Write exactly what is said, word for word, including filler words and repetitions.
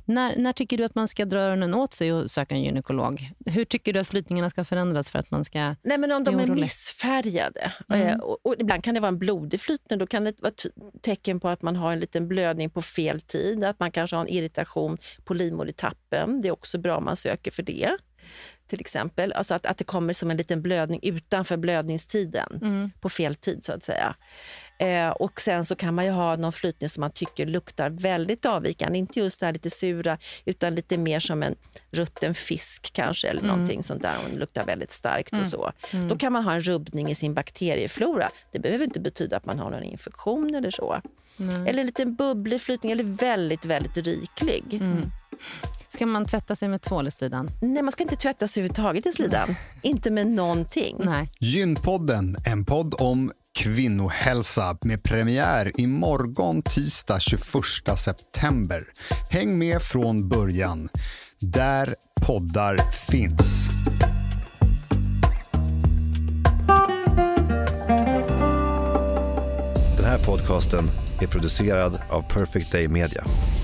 När, när tycker du att man ska dra öronen åt sig och söka en gynekolog? Hur tycker du att flytningarna ska förändras för att man ska... Nej, men om de är orolig? missfärgade. Mm. Och, och ibland kan det vara en blodig flytning. Då kan det vara t- tecken på att man har en liten blödning på fel tid. Att man kanske har en irritation på livmodertappen. Det är också bra om man söker för det. Till exempel. Alltså att, att det kommer som en liten blödning utanför blödningstiden. Mm. På fel tid så att säga. Eh, och sen så kan man ju ha någon flytning som man tycker luktar väldigt avvikande. Inte just det här lite sura utan lite mer som en rutten fisk kanske. Eller mm. någonting sånt där. Och luktar väldigt starkt mm. och så. Mm. Då kan man ha en rubbning i sin bakterieflora. Det behöver inte betyda att man har någon infektion eller så. Mm. Eller en liten bubblig flytning eller väldigt, väldigt riklig. Mm. Ska man tvätta sig med tvål i slidan? Nej, man ska inte tvätta sig överhuvudtaget i slidan. Mm. Inte med någonting. Nej. Gynpodden, en podd om kvinnohälsa med premiär imorgon tisdag tjugoförsta september. Häng med från början. Där poddar finns. Den här podcasten är producerad av Perfect Day Media.